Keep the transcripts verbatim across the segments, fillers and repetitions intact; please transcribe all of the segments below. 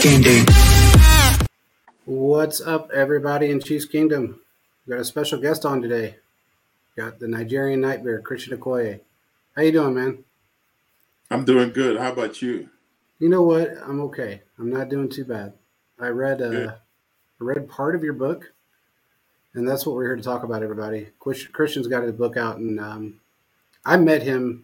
Game day. What's up, everybody in Chiefs Kingdom? We got a special guest on today. Got the Nigerian Nightmare, Christian Okoye. How you doing, man? I'm doing good. How about you? You know what? I'm okay. I'm not doing too bad. I read uh, I read part of your book, and that's what we're here to talk about, everybody. Christian's got his book out, and um, I met him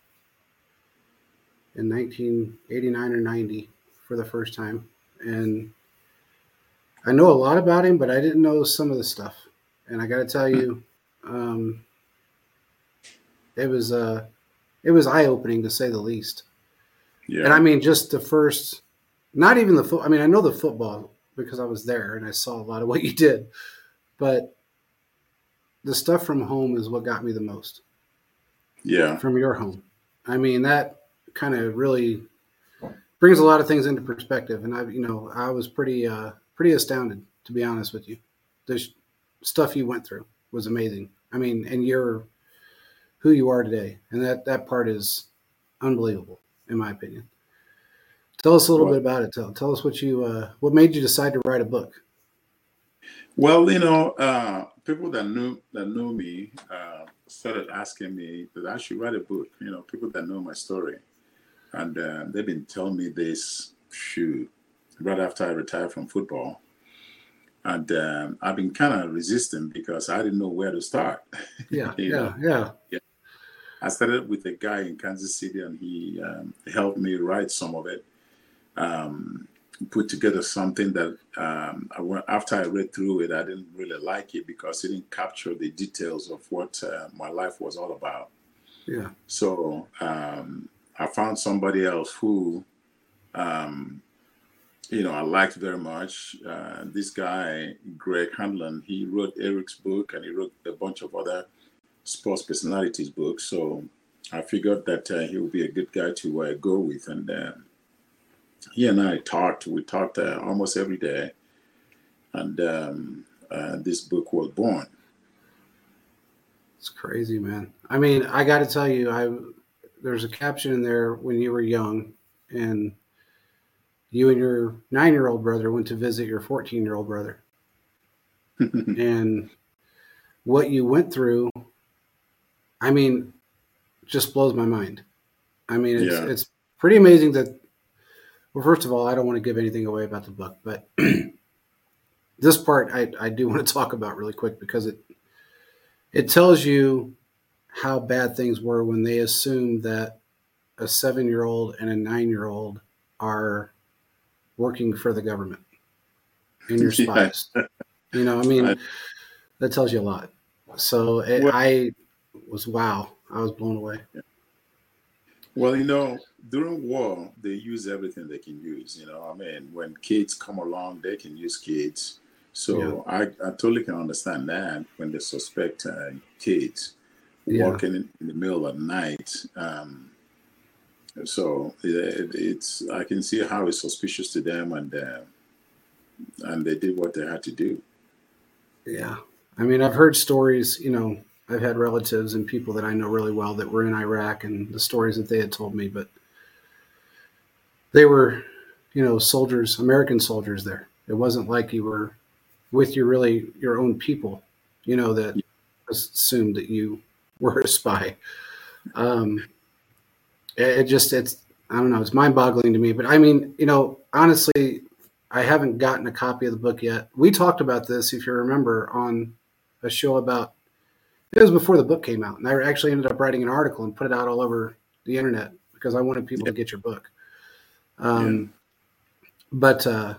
in nineteen eighty-nine or ninety for the first time, and I know a lot about him, but I didn't know some of the stuff. And I got to tell you, um, it was uh, it was eye-opening to say the least. Yeah. And I mean, just the first, not even the foot. I mean, I know the football because I was there and I saw a lot of what you did, but the stuff from home is what got me the most. Yeah. From your home. I mean, that kind of really brings a lot of things into perspective. And I, you know, I was pretty, uh, pretty astounded, to be honest with you. The sh- stuff you went through was amazing. I mean, and you're who you are today. And that, that part is unbelievable, in my opinion. Tell us a little Well, bit about it. Tell, tell us what you, uh, what made you decide to write a book. well, you know, uh, people that knew that knew me uh, started asking me that I should write a book. You know, people that know my story, and uh, they've been telling me this shoot right after I retired from football, and um, I've been kind of resistant because I didn't know where to start. Yeah, you yeah, know, yeah. yeah. I started with a guy in Kansas City, and he um, helped me write some of it. Um, put together something that um, I went, after I read through it, I didn't really like it because it didn't capture the details of what uh, my life was all about. Yeah. So um, I found somebody else who, um, you know, I liked very much. Uh, this guy, Greg Hanlon, he wrote Eric's book and he wrote a bunch of other sports personalities books. So I figured that uh, he would be a good guy to uh, go with. And uh, he and I talked. We talked uh, almost every day, and um, uh, this book was born. It's crazy, man. I mean, I got to tell you, I there's a caption in there when you were young, and you and your nine-year-old brother went to visit your fourteen-year-old brother, and what you went through, I mean, just blows my mind. I mean, it's Yeah, it's pretty amazing that. Well, first of all, I don't want to give anything away about the book, but this part I, I do want to talk about really quick because it it tells you how bad things were when they assumed that a seven-year-old and a nine-year-old are working for the government and you're yeah. spies. You know, I I, mean, that tells you a lot. So it, well, I was, wow, I was blown away. well, you know, during war, they use everything they can use. You know, I mean, when kids come along, they can use kids. Yeah, So I, I totally can understand that when they suspect uh, kids yeah, walking in, in the middle of the night. Um, so it, it's I can see how it's suspicious to them, and uh, and they did what they had to do. yeah. I mean, I've heard stories, you know, I've had relatives and people that I know really well that were in Iraq and the stories that they had told me, but they were, you know, soldiers, American soldiers there. It wasn't like you were with your really your own people, you know, that assumed that you were a spy. Um, it, it just, it's, I don't know, it's mind boggling to me. But I mean, you know, honestly, I haven't gotten a copy of the book yet. We talked about this, if you remember, on a show about, it was before the book came out. And I actually ended up writing an article and put it out all over the internet because I wanted people Yeah, to get your book. yeah, Um, but uh,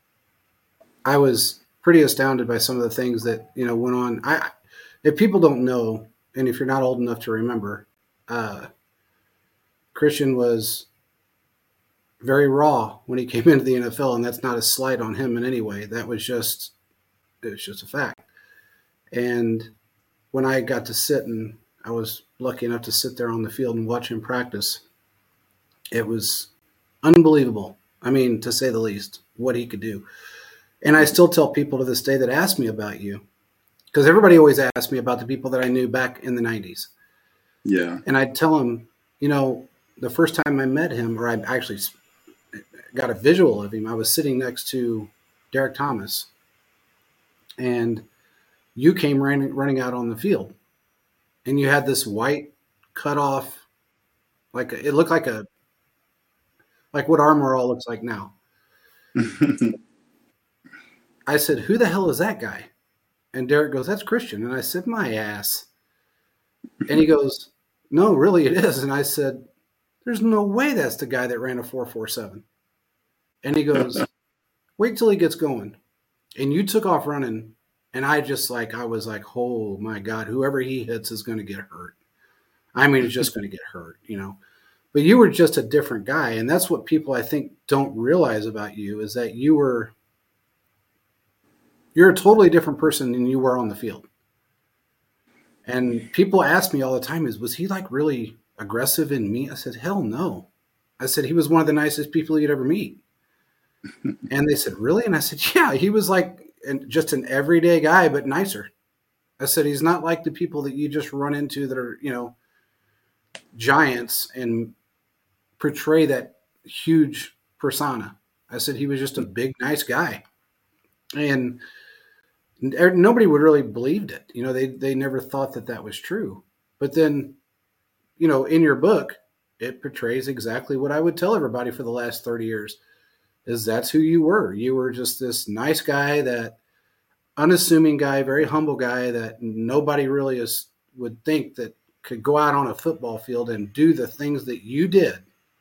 I was pretty astounded by some of the things that, you know, went on. I, if people don't know, and if you're not old enough to remember, uh, Christian was very raw when he came into the N F L, and that's not a slight on him in any way. That was just, it was just a fact. And when I got to sit and I was lucky enough to sit there on the field and watch him practice, it was unbelievable. I mean, to say the least, what he could do. And I still tell people to this day that ask me about you, because everybody always asks me about the people that I knew back in the nineties. yeah, And I'd tell them, you know, the first time I met him, or I actually, got a visual of him. I was sitting next to Derek Thomas, and you came running running out on the field, and you had this white cut off, like a, it looked like a like what Armor All looks like now. I said, "Who the hell is that guy?" And Derek goes, "That's Christian." And I said, "My ass." And he goes, "No, really, it is." And I said, "There's no way that's the guy that ran a four four seven." And he goes, "Wait till he gets going." And you took off running, and I just like I was like, "Oh my God, whoever he hits is going to get hurt." I mean, it's just going to get hurt, you know. But you were just a different guy, and that's what people I think don't realize about you is that you were you're a totally different person than you were on the field. And people ask me all the time, "Is was he like really aggressive and mean?" I said, "Hell no." I said he was one of the nicest people you'd ever meet. And they said, "Really?" And I said, "Yeah, he was like an, just an everyday guy, but nicer." I said, "He's not like the people that you just run into that are, you know, giants and portray that huge persona." I said, "He was just a big, nice guy." And nobody would really believed it. You know, they, they never thought that that was true. But then, you know, in your book, it portrays exactly what I would tell everybody for the last thirty years. Is that's who you were. You were just this nice guy, that unassuming guy, very humble guy that nobody really is would think that could go out on a football field and do the things that you did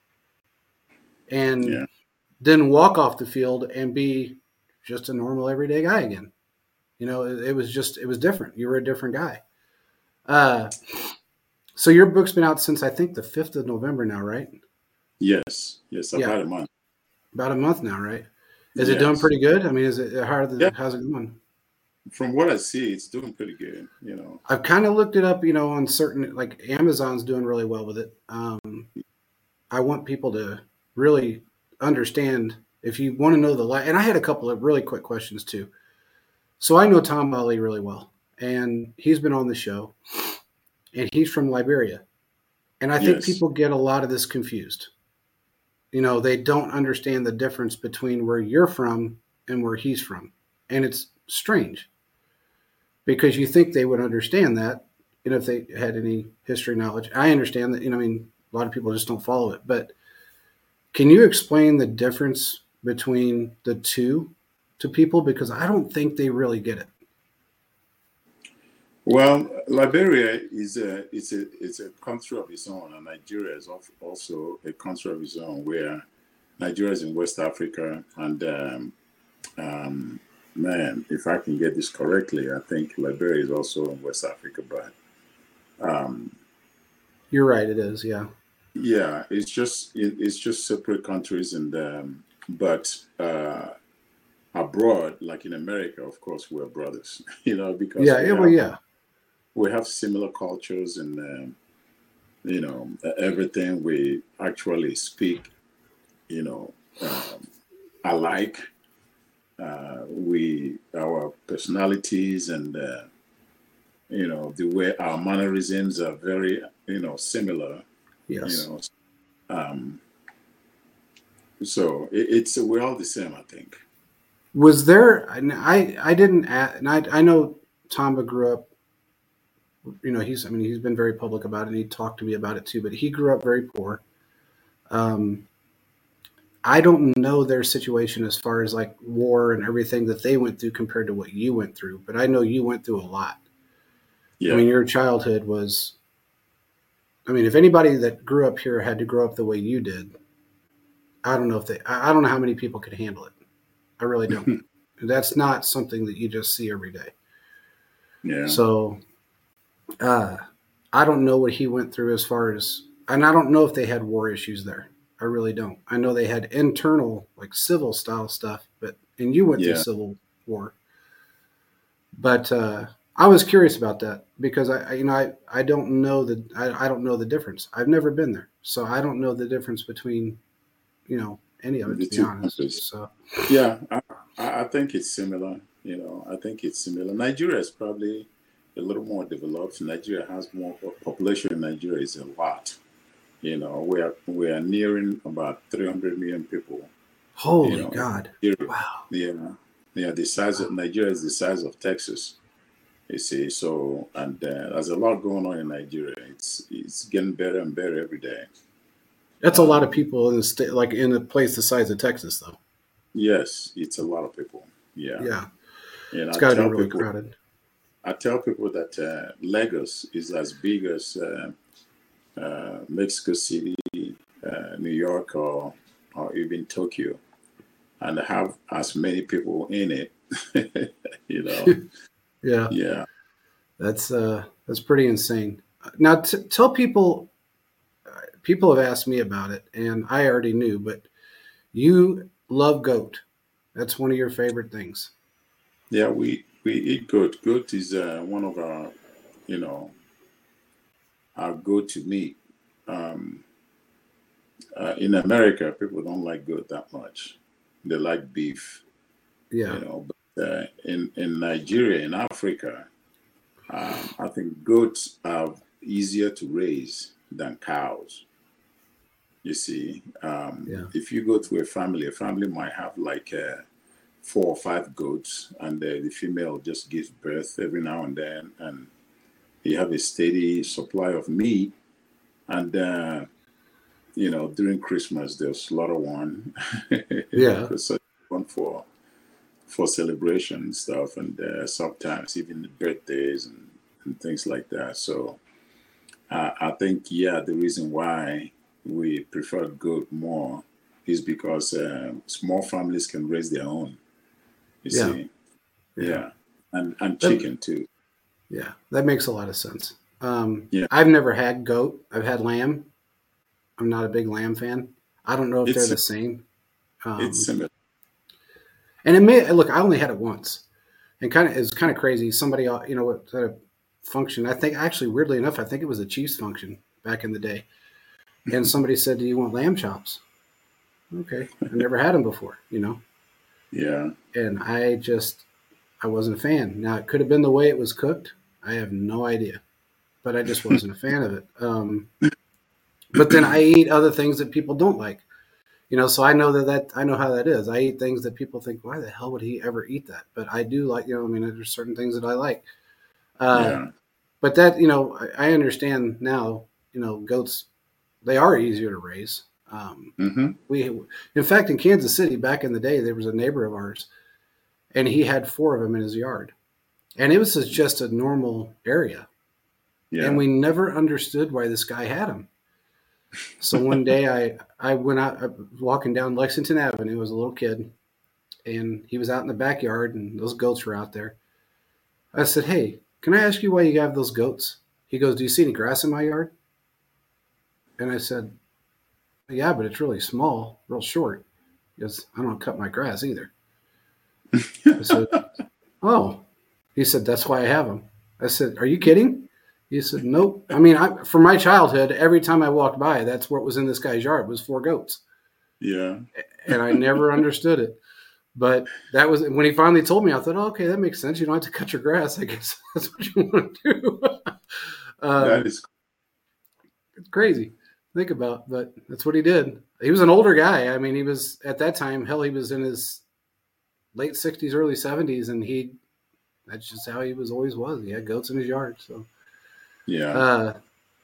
and Yeah. then walk off the field and be just a normal everyday guy again. You know, it, it was just, it was different. You were a different guy. Uh, so your book's been out since I think the fifth of November now, right? Yes. Yes. About Yeah. a month. About a month now, right? Is Yes. it doing pretty good? I mean, is it how the, Yeah. how's it going? From what I see, it's doing pretty good. You know, I've kind of looked it up, you know, on certain, like Amazon's doing really well with it. Um, I want people to really understand if you want to know the life. And I had a couple of really quick questions too. So I know Tom Ali really well, and he's been on the show, and he's from Liberia. And I think yes. people get a lot of this confused. You know, they don't understand the difference between where you're from and where he's from. And it's strange because you think they would understand that, you know, if they had any history knowledge. I understand that, you know, I mean, a lot of people just don't follow it. But can you explain the difference between the two to people? Because I don't think they really get it. Well, Liberia is a it's a it's a country of its own, and Nigeria is also a country of its own. Where Nigeria is in West Africa, and um, um, man, if I can get this correctly, I think Liberia is also in West Africa. But um, you're right, it is, yeah. Yeah, it's just it, it's just separate countries, and um, but uh, abroad, like in America, of course, we're brothers. You know, because yeah, we yeah, well, have yeah. we have similar cultures, and um, you know everything we actually speak, you know, um, alike. Uh, we our personalities and uh, you know the way our mannerisms are very you know similar. Yes. You know, um, so it, it's we're all the same, I think. Was there? I I didn't. And I I know Tamba grew up. You know, he's. I mean, he's been very public about it, and he talked to me about it too. But he grew up very poor. Um, I don't know their situation as far as like war and everything that they went through compared to what you went through. But I know you went through a lot. Yeah. I mean, your childhood was. I mean, if anybody that grew up here had to grow up the way you did, I don't know if they. I don't know how many people could handle it. I really don't. That's not something that you just see every day. Yeah. So, uh, I don't know what he went through as far as, and I don't know if they had war issues there. I really don't. I know they had internal, like civil style stuff, but and you went Yeah. through civil war. But uh, I was curious about that because I, I you know, I, I don't know the I, I don't know the difference. I've never been there, so I don't know the difference between, you know, any of it, The to be two honest. countries. So Yeah, I, I think it's similar. You know, I think it's similar. Nigeria is probably a little more developed. Nigeria has more population. In Nigeria is a lot. You know, we are we are nearing about three hundred million people. You Holy know, God. Nigeria, Wow. yeah, yeah. The size of Nigeria is the size of Texas. You see, so and uh, there's a lot going on in Nigeria. It's it's getting better and better every day. That's a lot of Um, people in the state, like in a place the size of Texas, though. yes, it's a lot of people. Yeah, Yeah. and It's I got to be tell really people, crowded. I tell people that uh, Lagos is as big as uh, uh, Mexico City, uh, New York, or or even Tokyo, and have as many people in it. you know, Yeah. yeah. That's uh that's pretty insane. Now t- tell people people have asked me about it and I already knew, but you love goat. That's one of your favorite things. Yeah, we we eat goat. Goat is uh, one of our, you know, our go-to meat. Um, uh, in America, people don't like goat that much. They like beef, Yeah. you know. But uh, in in Nigeria, in Africa, um, I think goats are easier to raise than cows. You see, um, Yeah. if you go to a family, a family might have like uh, four or five goats, and uh, the female just gives birth every now and then, and you have a steady supply of meat. And uh, you know, during Christmas they'll slaughter one Yeah. because such one for for celebration and stuff, and uh, sometimes even birthdays and, and things like that. So uh, I think yeah, the reason why we prefer goat more is because uh, small families can raise their own. You Yeah. see, Yeah. yeah, and and That, chicken too. yeah. That makes a lot of sense. Um Yeah, I've never had goat. I've had lamb. I'm not a big lamb fan. I don't know if they're it's the same. it's Um similar. and it may look, I only had it once. And kind of it's kind of crazy. Somebody, uh, you know, what at a function. I think actually, weirdly enough, I think it was a Chiefs function back in the day. And somebody said, "Do you want lamb chops?" Okay, I never had them before, you know, Yeah, and I just I wasn't a fan. Now it could have been the way it was cooked. I have no idea, but I just wasn't a fan of it. Um, but then I eat other things that people don't like, you know. So I know that that I know how that is. I eat things that people think, "Why the hell would he ever eat that?" But I do like, you know. I mean, there's certain things that I like. Uh, yeah. but that, you know, I, I understand now. You know, goats, they are easier to raise. Um, Hmm. we, in fact, in Kansas City back in the day, there was a neighbor of ours, and he had four of them in his yard, and it was just a normal area, and Yeah. we never understood why this guy had them. So one day, I I went out I was walking down Lexington Avenue as a little kid, and he was out in the backyard, and those goats were out there. I said, "Hey, can I ask you why you have those goats?" He goes, "Do you see any grass in my yard?" And I said, "Yeah, but it's really small, real short." He goes, "I don't cut my grass either." I said, "Oh." He said, "That's why I have them." I said, "Are you kidding?" He said, "Nope." I mean, I, from my childhood, every time I walked by, that's what was in this guy's yard was four goats, Yeah. and I never understood it. But that was when he finally told me. I thought, oh, "Okay, that makes sense. You don't have to cut your grass. I guess that's what you want to do." That um, is it's crazy to think about, but that's what he did. He was an older guy. I mean, he was at that time. Hell, he was in his late sixties, early seventies, and he that's just how he was always was. He had goats in his yard. So, yeah. uh,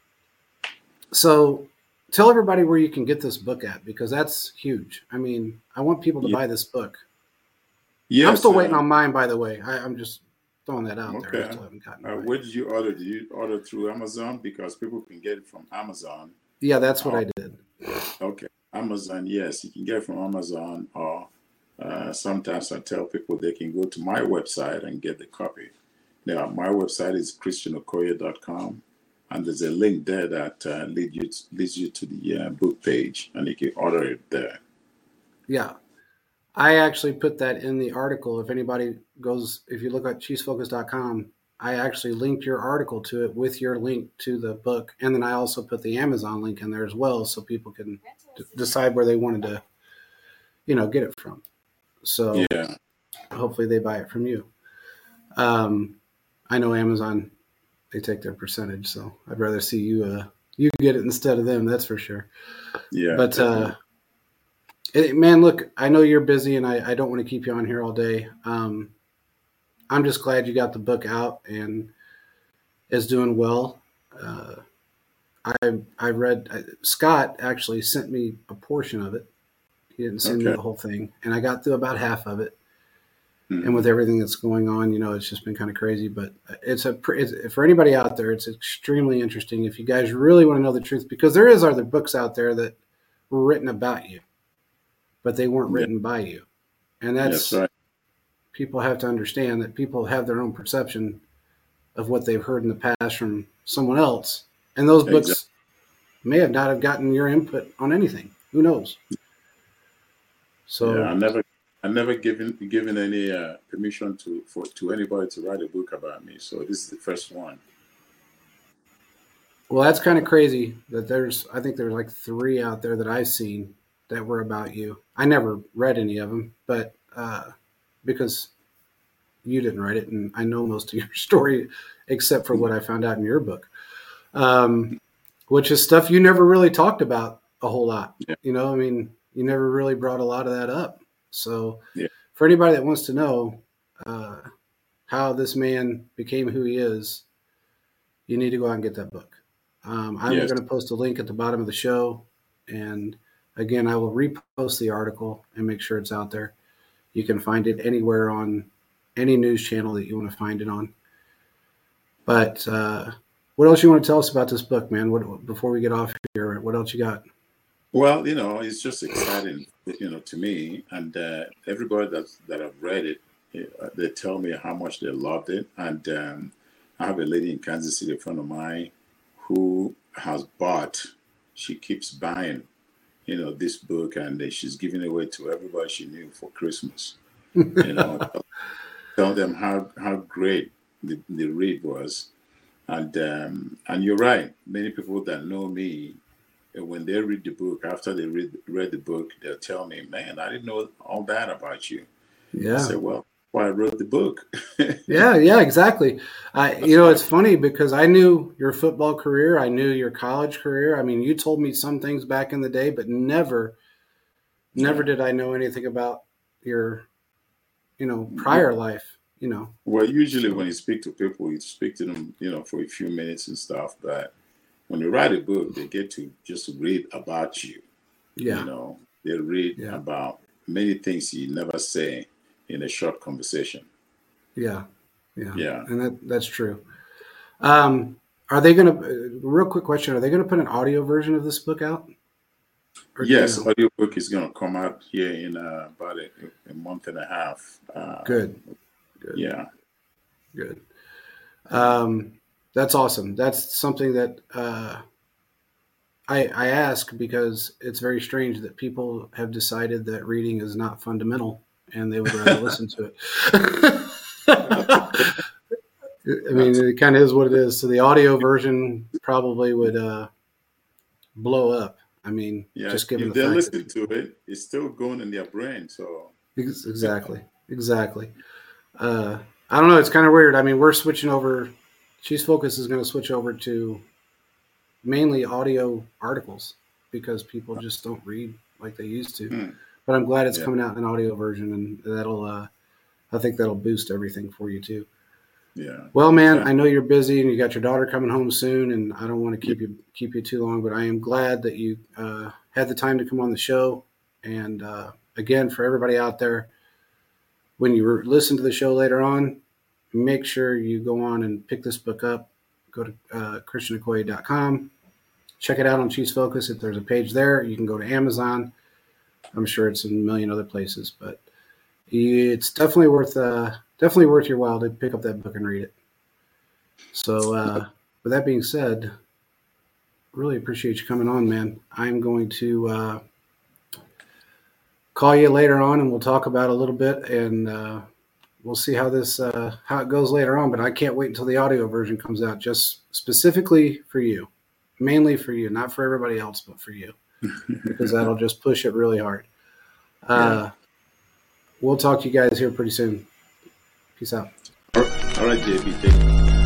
so tell everybody where you can get this book at because that's huge. I mean, I want people to Yeah. buy this book. I'm Yes. still waiting Um, on mine, by the way. I, I'm just throwing that out there. I okay. still haven't gotten Uh, mine. where did you order? Did you order through Amazon? Because people can get it from Amazon. Yeah, that's what Or, I did. okay. Amazon, yes, you can get it from Amazon. Or uh, sometimes I tell people they can go to my website and get the copy. Now, my website is christian okoye dot com. And there's a link there that uh, lead you to, leads you to the uh, book page, and you can order it there. Yeah. I actually put that in the article. If anybody goes, if you look at chiefs focus dot com, I actually linked your article to it with your link to the book. And then I also put the Amazon link in there as well so people can d- decide where they wanted to, you know, get it from. So Yeah. hopefully they buy it from you. Um, I know Amazon, they take their percentage. So I'd rather see you, uh, you get it instead of them. That's for sure. Yeah. But, uh, Definitely. It, man, look, I know you're busy, and I, I don't want to keep you on here all day. Um, I'm just glad you got the book out and is doing well. Uh, I I read uh, Scott actually sent me a portion of it. He didn't send me Okay. the whole thing, and I got through about half of it. And Hmm. with everything that's going on, you know, it's just been kind of crazy. But it's a it's, for anybody out there, it's extremely interesting if you guys really want to know the truth, because there is other books out there that were written about you, but they weren't Yeah. written by you, and That's that's right. people have to understand that people have their own perception of what they've heard in the past from someone else, and those Exactly. books may have not have gotten your input on anything. Who knows? Yeah. I So, never, I never given given any uh, permission to for to anybody to write a book about me. So this is the first one. well, that's kind of crazy that there's, I think there's like three out there that I've seen that were about you. I never read any of them, but uh, because you didn't write it, and I know most of your story except for what I found out in your book, um, which is stuff you never really talked about a whole lot. Yeah. You know, I mean, you never really brought a lot of that up. So, Yeah. for anybody that wants to know uh, how this man became who he is, you need to go out and get that book. Um, I'm Yes. going to post a link at the bottom of the show. And again, I will repost the article and make sure it's out there. You can find it anywhere on any news channel that you want to find it on. But uh, what else you want to tell us about this book, man? What, before we get off here, what else you got? Well, you know, it's just exciting, you know, to me, and uh, everybody that that have read it, uh, they tell me how much they loved it. And um, I have a lady in Kansas City, a friend of mine, who has bought. She keeps buying, you know, this book, and uh, she's giving it away to everybody she knew for Christmas. You know, tell them how how great the, the read was. And um, and you're right. Many people that know me, uh, when they read the book, after they read read the book, they'll tell me, "Man, I didn't know all that about you." I Yeah. said, "Well, why I wrote the book." Yeah, yeah, exactly. I, you That's know, why. it's funny because I knew your football career, I knew your college career. I mean, you told me some things back in the day, but never, never Yeah. did I know anything about your, you know, prior life. You know, Well, usually when so you speak to people, you speak to them, you know, for a few minutes and stuff. But when you write a book, they get to just read about you. You yeah, know, they read yeah, about many things you never say in a short conversation. yeah, yeah, Yeah. and that that's true. Um, are they going to? Real quick question: Are they going to put an audio version of this book out, or do you Yes, know? audiobook is going to come out here in uh, about a, a month and a half. Uh, Good, good, yeah, good. yeah, Um, that's awesome. That's something that. Uh, I, I ask because it's very strange that people have decided that reading is not fundamental and they would rather listen to it. that's okay. I mean, That's it kind of is what it is. So the audio version probably would uh, blow up. I mean, yeah. just given If the they fact that listen people. to it, it's still going in their brain. So Ex- Exactly. Exactly. Uh, I don't know. It's kind of weird. I mean, we're switching over. She's Focus is going to switch over to mainly audio articles because people just don't read like they used to. hmm, But I'm glad it's yeah, coming out in an audio version, and that'll uh, I think that'll boost everything for you too. yeah, Well, man, exactly. I know you're busy and you got your daughter coming home soon, and I don't want to Yeah, keep you keep you too long. But I am glad that you uh, had the time to come on the show. And uh, again, for everybody out there, when you listen to the show later on, make sure you go on and pick this book up. Go to uh, christian okoye dot com. Check it out on Chiefs Focus. If there's a page there, you can go to Amazon. I'm sure it's in a million other places, but it's definitely worth uh, definitely worth your while to pick up that book and read it. So, uh, with that being said, really appreciate you coming on, man. I'm going to uh, call you later on, and we'll talk about it a little bit, and uh, we'll see how this uh, how it goes later on. But I can't wait until the audio version comes out, just specifically for you, mainly for you, not for everybody else, but for you, because that'll just push it really hard. yeah. Uh, we'll talk to you guys here pretty soon. Peace out. All right, J B. Take